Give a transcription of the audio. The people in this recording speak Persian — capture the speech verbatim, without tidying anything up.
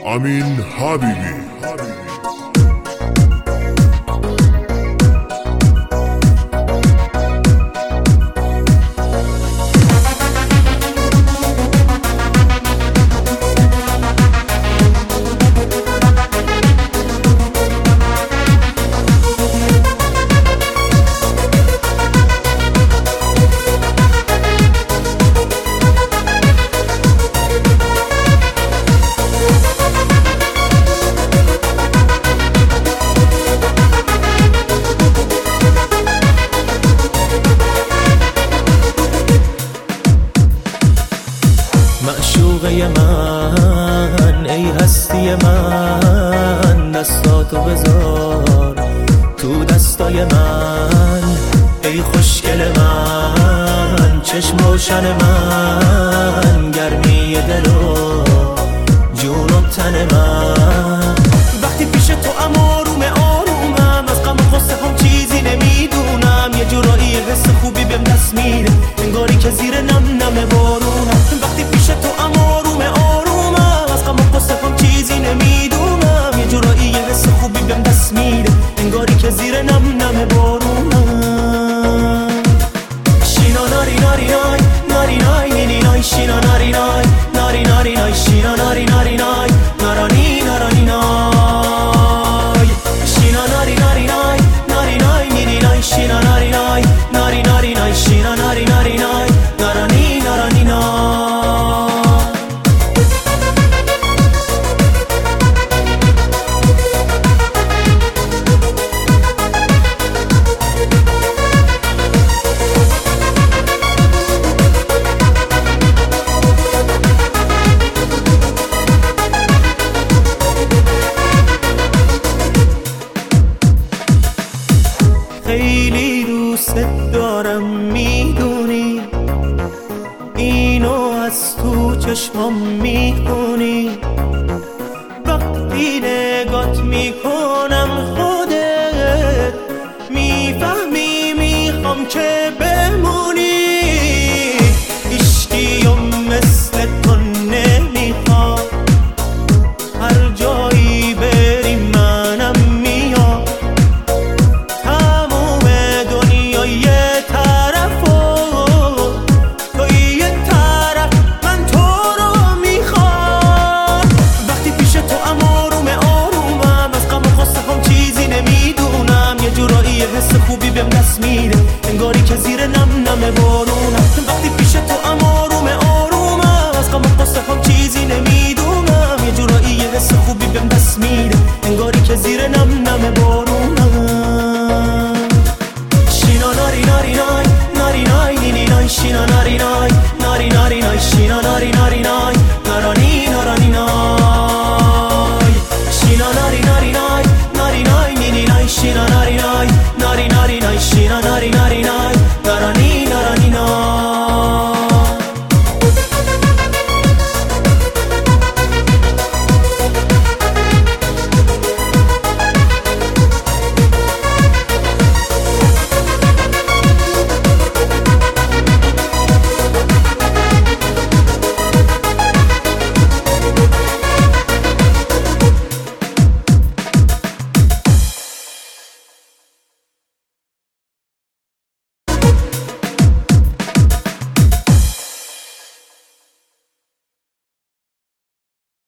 امین حبیبی. معشوقه من، ای هستی من، دستاتو بذار تو دستای من. ای خوشگل من، چشم روشن من، گرمی دل و جون و تن من. وقتی پیش تو ام آروم آرومم، از غم و غصه هم چیزی نمیدونم. یه جورایی حس خوبی بهم دست میده، انگاری که زیر نم نم بارونم. وقتی پیش تو ام آروم آرومم، از غم و غصه هم چیزی نمیدونم. یه جورایی حس خوبی بهم دست میده، انگاری که زیر نم نم بارونم. شینا ناری ناری نای ناری نای نینی نای شینا ناری نای ناری ناری نای شینا ناری ناری نای نارانی نارانی نای شینا ناری ناری نای ناری نای نینی نای شینا ناری نای ناری ناری نای شینا ناری ناری نای نارانی نارانی نای. خیلی دوست دارم میدونی، اینو از تو چشمام میخونی. وقتی نگات میکنم خودت میفهمی میخوام که بمونی. عشقیم مثل تو نمیخواد، هر جایی بریم منم میاد. تموم دنیا یه طرف و تو یه طرف، من تو رو میخوام. وقتی پیش تو ام آروم آرومم، از غم و غصه هم چیزی نمیدونم. یه جورایی حس خوبی بهم دست میده، انگاری که زیر نم نم بارونم. وقتی پیش تو ام آروم آرومم، از غم و غصه هم چیزی نمیدونم. یه جورایی حس خوبی بهم دست میده، انگاری که زیر نم نم بارونم. شینا ناری ناری نای ناری نای نینی نای شینا ناری نای ناری ناری نای شینا ناری ناری نای